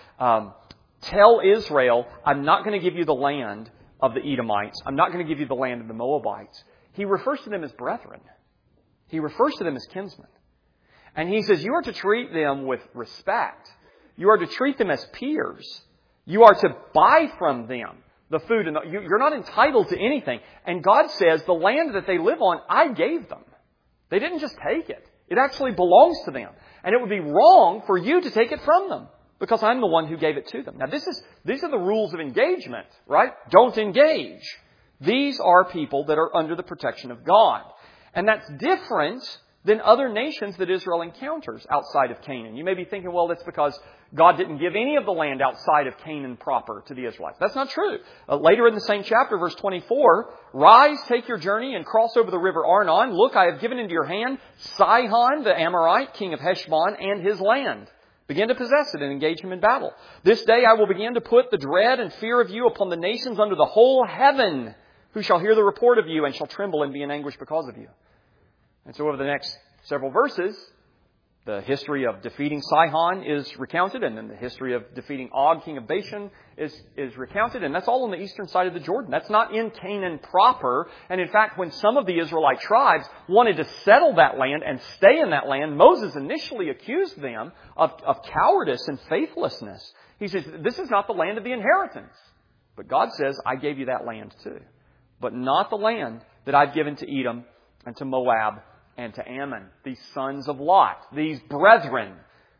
tell Israel, I'm not going to give you the land of the Edomites, I'm not going to give you the land of the Moabites. He refers to them as brethren. He refers to them as kinsmen. And he says, you are to treat them with respect. You are to treat them as peers. You are to buy from them the food. And you're not entitled to anything. And God says the land that they live on, I gave them. They didn't just take it. It actually belongs to them. And it would be wrong for you to take it from them, because I'm the one who gave it to them. Now, these are the rules of engagement, right? Don't engage. These are people that are under the protection of God. And that's different than other nations that Israel encounters outside of Canaan. You may be thinking, well, that's because God didn't give any of the land outside of Canaan proper to the Israelites. That's not true. Later in the same chapter, verse 24, rise, take your journey, and cross over the river Arnon. Look, I have given into your hand Sihon, the Amorite, king of Heshbon, and his land. Begin to possess it and engage him in battle. This day I will begin to put the dread and fear of you upon the nations under the whole heaven, who shall hear the report of you and shall tremble and be in anguish because of you. And so over the next several verses, the history of defeating Sihon is recounted, and then the history of defeating Og, king of Bashan, is recounted, and that's all on the eastern side of the Jordan. That's not in Canaan proper. And in fact, when some of the Israelite tribes wanted to settle that land and stay in that land, Moses initially accused them of cowardice and faithlessness. He says, this is not the land of the inheritance. But God says, I gave you that land too, but not the land that I've given to Edom and to Moab and to Ammon, these sons of Lot, these brethren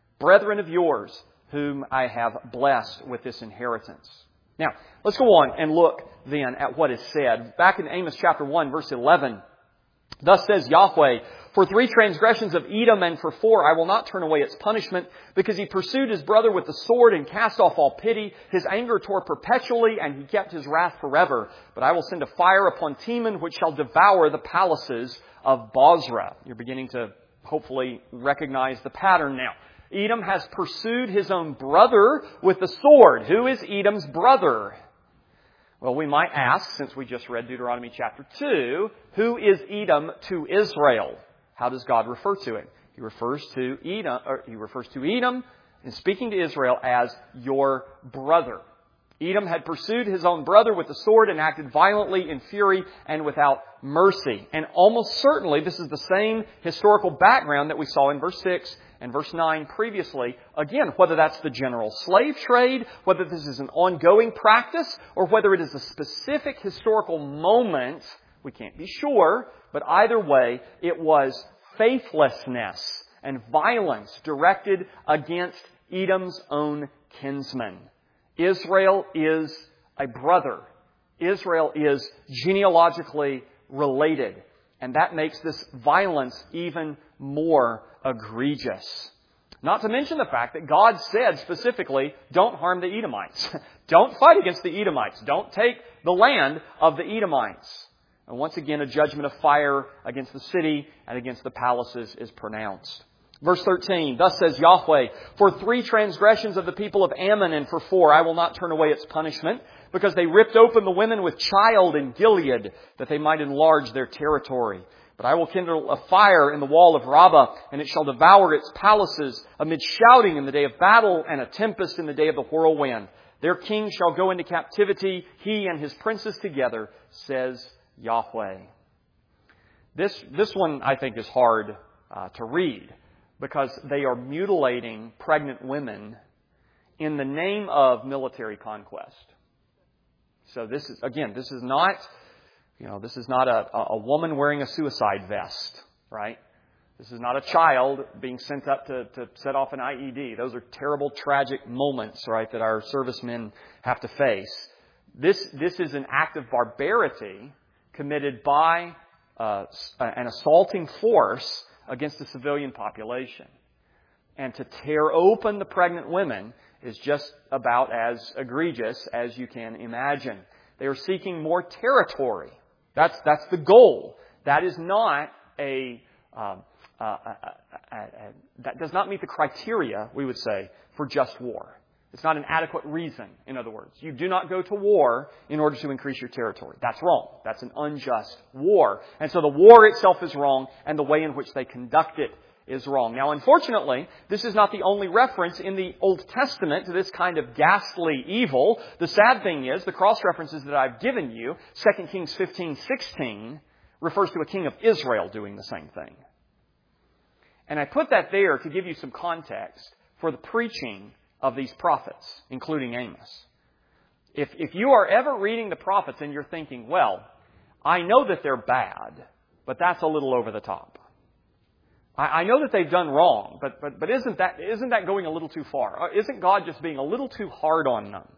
of yours, whom I have blessed with this inheritance. Now, let's go on and look then at what is said. Back in Amos chapter 1, verse 11, thus says Yahweh, for 3 transgressions of Edom and for 4 I will not turn away its punishment, because he pursued his brother with the sword and cast off all pity. His anger tore perpetually, and he kept his wrath forever. But I will send a fire upon Teman, which shall devour the palaces of Bozrah. You're beginning to hopefully recognize the pattern now. Edom has pursued his own brother with the sword. Who is Edom's brother? Well, we might ask, since we just read Deuteronomy chapter 2, who is Edom to Israel? How does God refer to it? He refers to Edom in speaking to Israel as your brother. Edom had pursued his own brother with the sword and acted violently in fury and without mercy. And almost certainly this is the same historical background that we saw in verse 6 and verse 9 previously. Again, whether that's the general slave trade, whether this is an ongoing practice, or whether it is a specific historical moment, we can't be sure. But either way, it was faithlessness and violence directed against Edom's own kinsmen. Israel is a brother. Israel is genealogically related. And that makes this violence even more egregious. Not to mention the fact that God said specifically, don't harm the Edomites. Don't fight against the Edomites. Don't take the land of the Edomites. And once again, a judgment of fire against the city and against the palaces is pronounced. Verse 13, thus says Yahweh, for 3 transgressions of the people of Ammon and for 4 I will not turn away its punishment, because they ripped open the women with child in Gilead, that they might enlarge their territory. But I will kindle a fire in the wall of Rabbah, and it shall devour its palaces amid shouting in the day of battle and a tempest in the day of the whirlwind. Their king shall go into captivity, he and his princes together, says Yahweh. This one I think is hard to read, because they are mutilating pregnant women in the name of military conquest. So this is not a woman wearing a suicide vest, right? This is not a child being sent up to set off an IED. Those are terrible, tragic moments, right, that our servicemen have to face. This is an act of barbarity committed by an assaulting force against the civilian population. And to tear open the pregnant women is just about as egregious as you can imagine. They are seeking more territory. That's the goal. That is not that does not meet the criteria, we would say, for just war. It's not an adequate reason, in other words. You do not go to war in order to increase your territory. That's wrong. That's an unjust war. And so the war itself is wrong, and the way in which they conduct it is wrong. Now, unfortunately, this is not the only reference in the Old Testament to this kind of ghastly evil. The sad thing is, the cross-references that I've given you, 2 Kings 15:16, refers to a king of Israel doing the same thing. And I put that there to give you some context for the preaching of these prophets, including Amos. If you are ever reading the prophets and you're thinking, well, I know that they're bad, but that's a little over the top. I know that they've done wrong, but isn't that going a little too far? Isn't God just being a little too hard on them?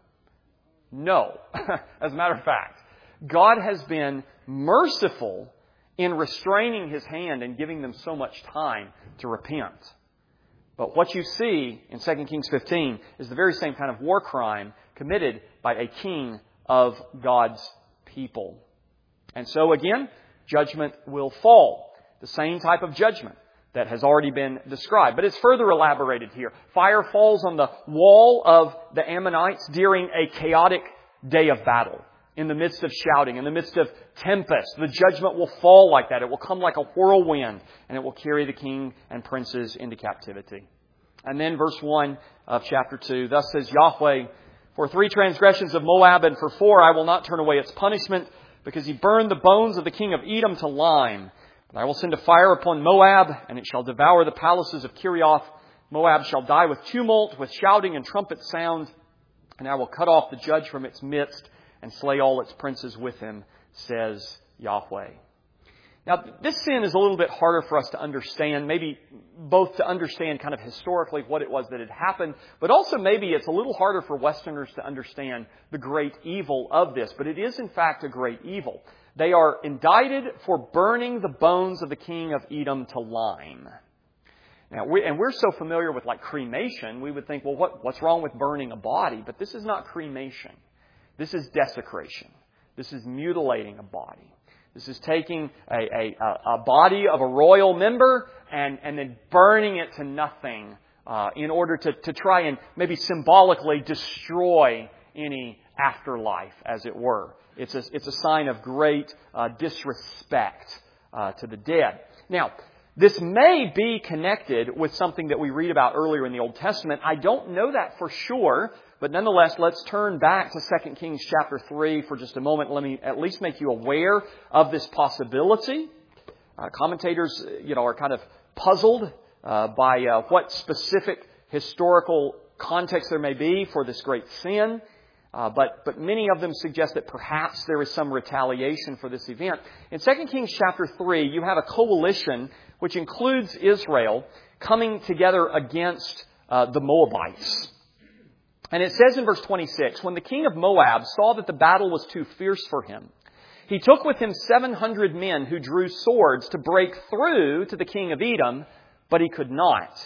No. As a matter of fact, God has been merciful in restraining His hand and giving them so much time to repent. But what you see in 2 Kings 15 is the very same kind of war crime committed by a king of God's people. And so again, judgment will fall. The same type of judgment that has already been described. But it's further elaborated here. Fire falls on the wall of the Ammonites during a chaotic day of battle. In the midst of shouting, in the midst of tempest, the judgment will fall like that. It will come like a whirlwind, and it will carry the king and princes into captivity. And then verse 1 of chapter 2, thus says Yahweh, for 3 transgressions of Moab, and for 4 I will not turn away its punishment, because he burned the bones of the king of Edom to lime. But I will send a fire upon Moab, and it shall devour the palaces of Kirioth. Moab shall die with tumult, with shouting and trumpet sound, and I will cut off the judge from its midst, and slay all its princes with him, says Yahweh. Now, this sin is a little bit harder for us to understand, maybe both to understand kind of historically what it was that had happened, but also maybe it's a little harder for Westerners to understand the great evil of this. But it is, in fact, a great evil. They are indicted for burning the bones of the king of Edom to lime. Now, we're so familiar with like cremation, we would think, well, what's wrong with burning a body? But this is not cremation. This is desecration. This is mutilating a body. This is taking a body of a royal member and then burning it to nothing in order to try and maybe symbolically destroy any afterlife, as it were. It's a sign of great disrespect to the dead. Now, this may be connected with something that we read about earlier in the Old Testament. I don't know that for sure. But nonetheless, let's turn back to 2 Kings chapter 3 for just a moment. Let me at least make you aware of this possibility. Commentators, are kind of puzzled by what specific historical context there may be for this great sin. But many of them suggest that perhaps there is some retaliation for this event. In 2 Kings chapter 3, you have a coalition which includes Israel coming together against the Moabites. And it says in verse 26, when the king of Moab saw that the battle was too fierce for him, he took with him 700 men who drew swords to break through to the king of Edom, but he could not.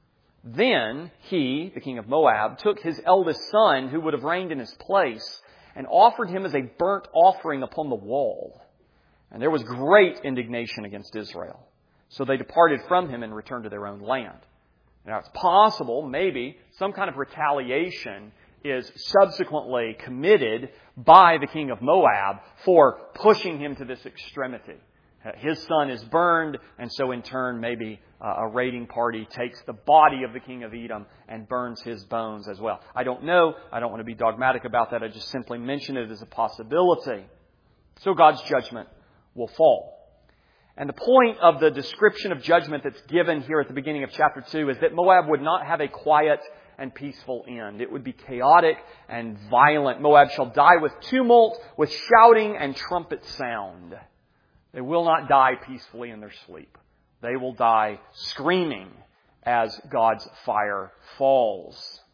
Then he, the king of Moab, took his eldest son, who would have reigned in his place, and offered him as a burnt offering upon the wall. And there was great indignation against Israel. So they departed from him and returned to their own land. Now, it's possible, maybe, some kind of retaliation is subsequently committed by the king of Moab for pushing him to this extremity. His son is burned, and so in turn, maybe a raiding party takes the body of the king of Edom and burns his bones as well. I don't know. I don't want to be dogmatic about that. I just simply mention it as a possibility. So God's judgment will fall. And the point of the description of judgment that's given here at the beginning of chapter 2 is that Moab would not have a quiet and peaceful end. It would be chaotic and violent. Moab shall die with tumult, with shouting and trumpet sound. They will not die peacefully in their sleep. They will die screaming as God's fire falls.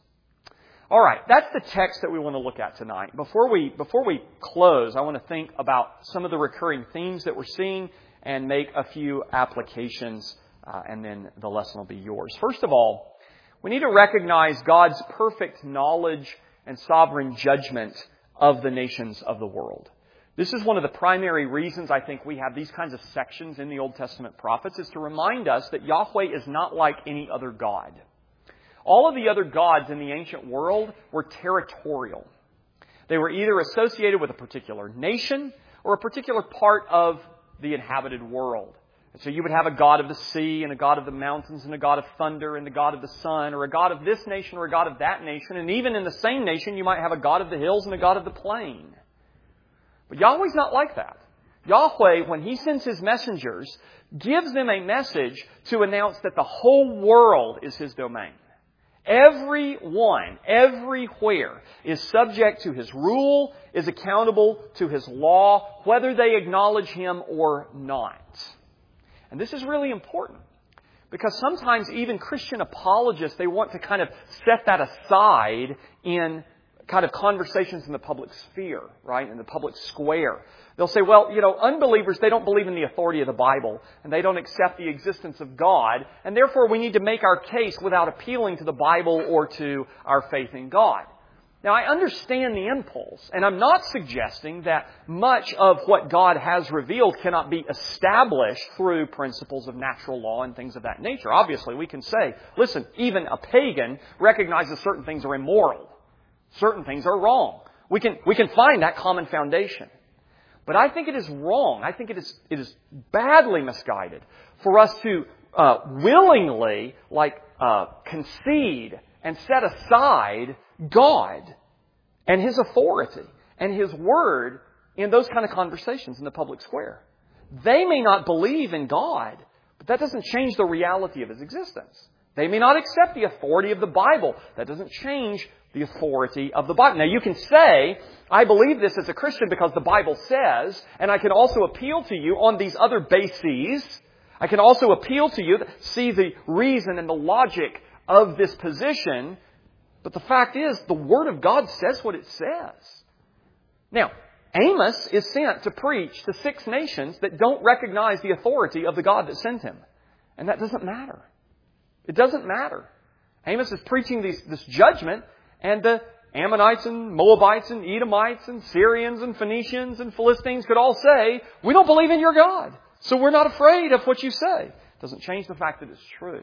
All right, that's the text that we want to look at tonight. Before we close, I want to think about some of the recurring themes that we're seeing and make a few applications, and then the lesson will be yours. First of all, we need to recognize God's perfect knowledge and sovereign judgment of the nations of the world. This is one of the primary reasons I think we have these kinds of sections in the Old Testament prophets, is to remind us that Yahweh is not like any other God. All of the other gods in the ancient world were territorial. They were either associated with a particular nation or a particular part of the inhabited world. And so you would have a god of the sea and a god of the mountains and a god of thunder and a god of the sun, or a god of this nation or a god of that nation. And even in the same nation, you might have a god of the hills and a god of the plain. But Yahweh's not like that. Yahweh, when He sends His messengers, gives them a message to announce that the whole world is His domain. Everyone, everywhere, is subject to His rule, is accountable to His law, whether they acknowledge Him or not. And this is really important, because sometimes even Christian apologists, they want to kind of set that aside in kind of conversations in the public sphere, right? In the public square. They'll say, well, unbelievers, they don't believe in the authority of the Bible, and they don't accept the existence of God, and therefore we need to make our case without appealing to the Bible or to our faith in God. Now, I understand the impulse, and I'm not suggesting that much of what God has revealed cannot be established through principles of natural law and things of that nature. Obviously, we can say, listen, even a pagan recognizes certain things are immoral. Certain things are wrong. We can find that common foundation. But I think it is wrong. I think it is badly misguided for us to willingly concede and set aside God and His authority and His Word in those kind of conversations in the public square. They may not believe in God, but that doesn't change the reality of His existence. They may not accept the authority of the Bible. That doesn't change the authority of the Bible. Now, you can say, I believe this as a Christian because the Bible says, and I can also appeal to you on these other bases. I can also appeal to you, see the reason and the logic of this position. But the fact is, the Word of God says what it says. Now, Amos is sent to preach to 6 nations that don't recognize the authority of the God that sent him. And that doesn't matter. It doesn't matter. Amos is preaching this judgment, and the Ammonites and Moabites and Edomites and Syrians and Phoenicians and Philistines could all say, we don't believe in your God, so we're not afraid of what you say. It doesn't change the fact that it's true.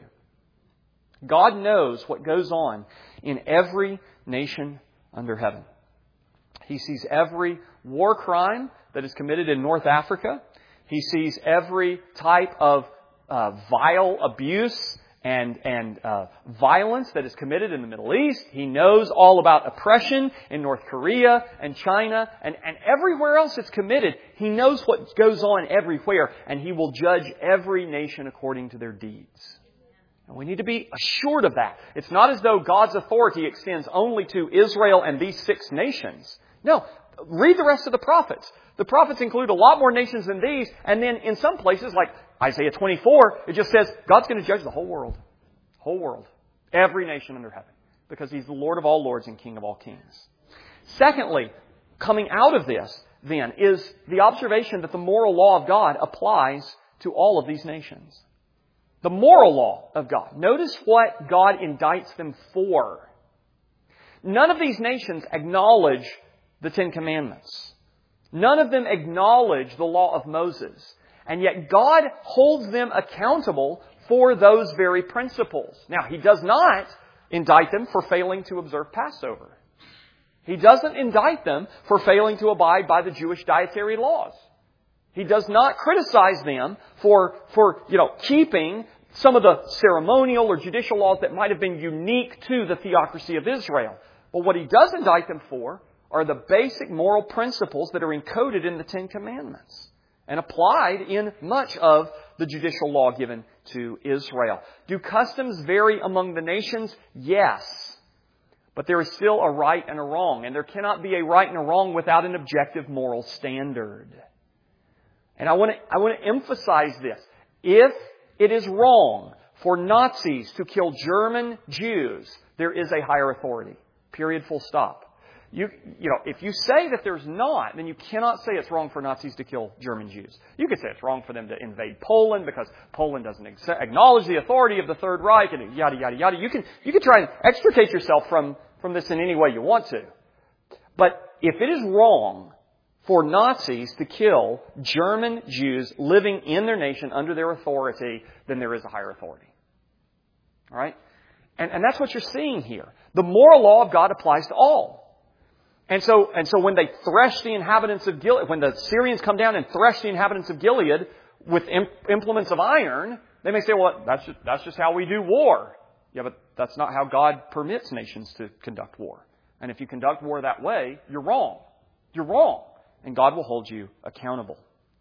God knows what goes on in every nation under heaven. He sees every war crime that is committed in North Africa. He sees every type of vile abuse and violence that is committed in the Middle East. He knows all about oppression in North Korea and China and everywhere else it's committed. He knows what goes on everywhere, and He will judge every nation according to their deeds. And we need to be assured of that. It's not as though God's authority extends only to Israel and these 6 nations. No, read the rest of the prophets. The prophets include a lot more nations than these, and then in some places, like Isaiah 24, it just says God's going to judge the whole world. Whole world. Every nation under heaven. Because He's the Lord of all lords and King of all kings. Secondly, coming out of this, then, is the observation that the moral law of God applies to all of these nations. The moral law of God. Notice what God indicts them for. None of these nations acknowledge the 10 Commandments. None of them acknowledge the law of Moses. And yet God holds them accountable for those very principles. Now, He does not indict them for failing to observe Passover. He doesn't indict them for failing to abide by the Jewish dietary laws. He does not criticize them for keeping some of the ceremonial or judicial laws that might have been unique to the theocracy of Israel. But what He does indict them for are the basic moral principles that are encoded in the 10 Commandments and applied in much of the judicial law given to Israel. Do customs vary among the nations? Yes. But there is still a right and a wrong, and there cannot be a right and a wrong without an objective moral standard. And I want to emphasize this. If it is wrong for Nazis to kill German Jews, there is a higher authority. Period, full stop. If you say that there's not, then you cannot say it's wrong for Nazis to kill German Jews. You could say it's wrong for them to invade Poland because Poland doesn't acknowledge the authority of the Third Reich and yada, yada, yada. You can try and extricate yourself from this in any way you want to. But if it is wrong for Nazis to kill German Jews living in their nation under their authority, then there is a higher authority. All right? And that's what you're seeing here. The moral law of God applies to all. And so when they thresh the inhabitants of Gilead, when the Syrians come down and thresh the inhabitants of Gilead with implements of iron, they may say, well, that's just how we do war. Yeah, but that's not how God permits nations to conduct war. And if you conduct war that way, you're wrong. You're wrong. And God will hold you accountable.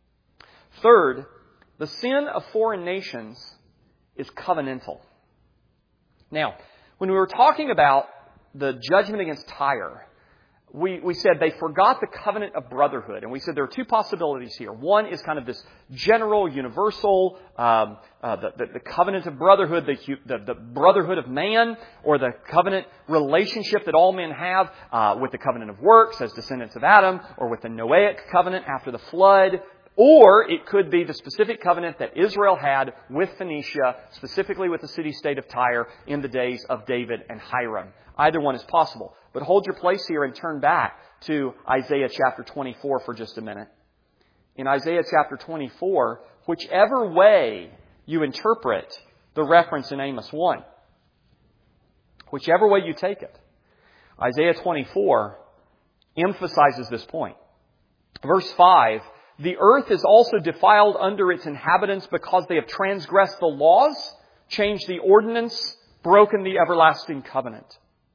Third, the sin of foreign nations is covenantal. Now, When we were talking about the judgment against Tyre, we said they forgot the covenant of brotherhood. And we said there are two possibilities here. One is kind of this general, universal, the covenant of brotherhood, the brotherhood of man, or the covenant relationship that all men have with the covenant of works as descendants of Adam, or with the Noahic covenant after the flood. Or it could be the specific covenant that Israel had with Phoenicia, specifically with the city-state of Tyre in the days of David and Hiram. Either one is possible. But hold your place here and turn back to Isaiah chapter 24 for just a minute. In Isaiah chapter 24, whichever way you interpret the reference in Amos 1, whichever way you take it, Isaiah 24 emphasizes this point. Verse 5, the earth is also defiled under its inhabitants because they have transgressed the laws, changed the ordinance, broken the everlasting covenant.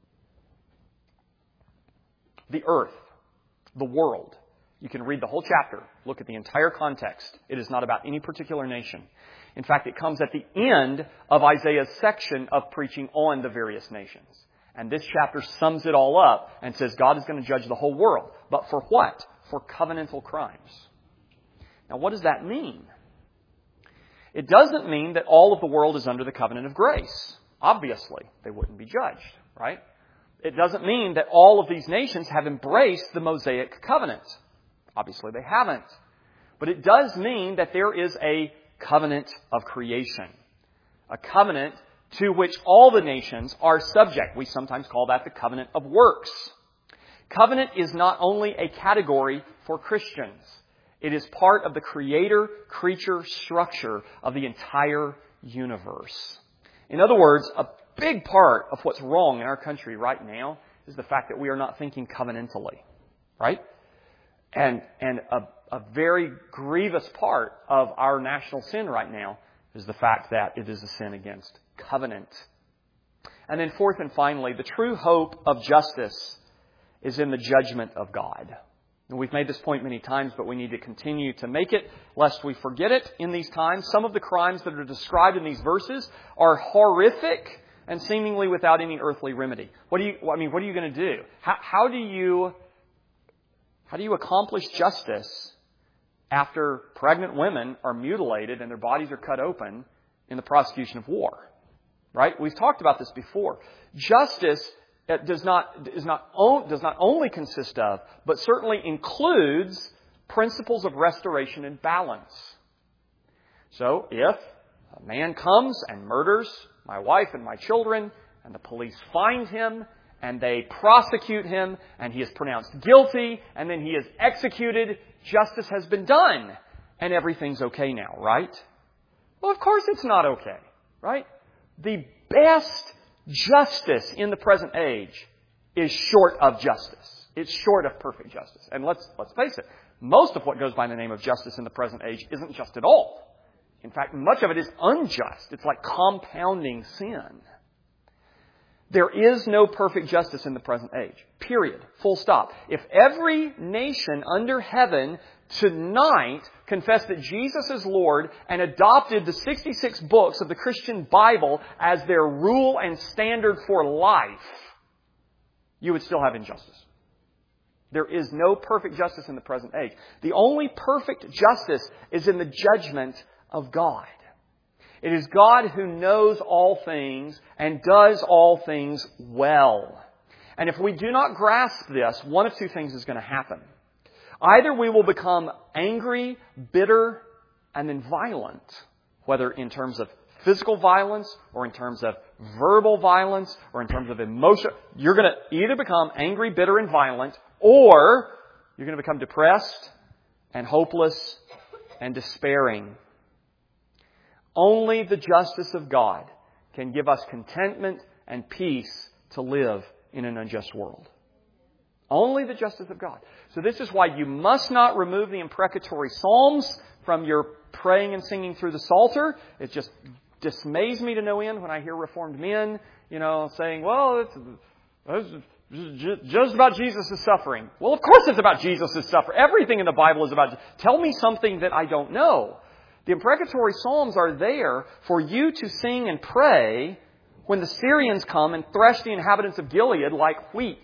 The earth, the world. You can read the whole chapter, look at the entire context. It is not about any particular nation. In fact, it comes at the end of Isaiah's section of preaching on the various nations. And this chapter sums it all up and says God is going to judge the whole world. But for what? For covenantal crimes. Now, what does that mean? It doesn't mean that all of the world is under the covenant of grace. Obviously, they wouldn't be judged, right? It doesn't mean that all of these nations have embraced the Mosaic covenant. Obviously, they haven't. But it does mean that there is a covenant of creation. A covenant to which all the nations are subject. We sometimes call that the covenant of works. Covenant is not only a category for Christians. It is part of the creator-creature structure of the entire universe. In other words, a big part of what's wrong in our country right now is the fact that we are not thinking covenantally, right? And a very grievous part of our national sin right now is the fact that it is a sin against covenant. And then fourth and finally, the true hope of justice is in the judgment of God. And we've made this point many times, but we need to continue to make it, lest we forget it in these times. Some of the crimes that are described in these verses are horrific and seemingly without any earthly remedy. What are you going to do? How do you accomplish justice after pregnant women are mutilated and their bodies are cut open in the prosecution of war? Right? We've talked about this before. Justice does not only consist of, but certainly includes principles of restoration and balance. So if a man comes and murders my wife and my children, and the police find him, and they prosecute him, and he is pronounced guilty, and then he is executed, justice has been done, and everything's okay now, right? Well, of course it's not okay, right? The best justice in the present age is short of justice. It's short of perfect justice. And let's face it, most of what goes by the name of justice in the present age isn't just at all. In fact, much of it is unjust. It's like compounding sin. There is no perfect justice in the present age. Period. Full stop. If every nation under heaven tonight confessed that Jesus is Lord and adopted the 66 books of the Christian Bible as their rule and standard for life, you would still have injustice. There is no perfect justice in the present age. The only perfect justice is in the judgment of God. It is God who knows all things and does all things well. And if we do not grasp this, one of two things is going to happen. Either we will become angry, bitter, and then violent, whether in terms of physical violence or in terms of verbal violence or in terms of emotion. You're going to either become angry, bitter, and violent, or you're going to become depressed and hopeless and despairing. Only the justice of God can give us contentment and peace to live in an unjust world. Only the justice of God. So this is why you must not remove the imprecatory psalms from your praying and singing through the Psalter. It just dismays me to no end when I hear Reformed men, saying, well, it's just about Jesus' suffering. Well, of course it's about Jesus' suffering. Everything in the Bible is about... Tell me something that I don't know. The imprecatory psalms are there for you to sing and pray when the Syrians come and thresh the inhabitants of Gilead like wheat.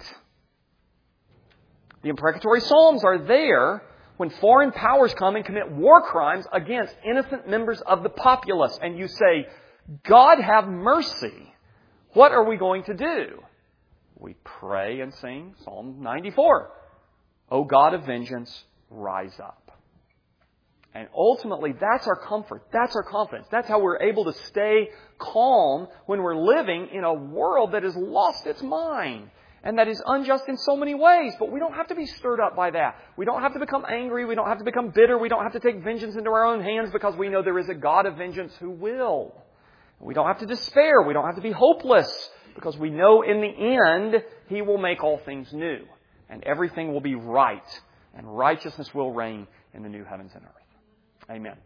The imprecatory Psalms are there when foreign powers come and commit war crimes against innocent members of the populace. And you say, God have mercy. What are we going to do? We pray and sing Psalm 94. O God of vengeance, rise up. And ultimately, that's our comfort. That's our confidence. That's how we're able to stay calm when we're living in a world that has lost its mind and that is unjust in so many ways. But we don't have to be stirred up by that. We don't have to become angry. We don't have to become bitter. We don't have to take vengeance into our own hands because we know there is a God of vengeance who will. We don't have to despair. We don't have to be hopeless because we know in the end He will make all things new and everything will be right and righteousness will reign in the new heavens and earth. Amen.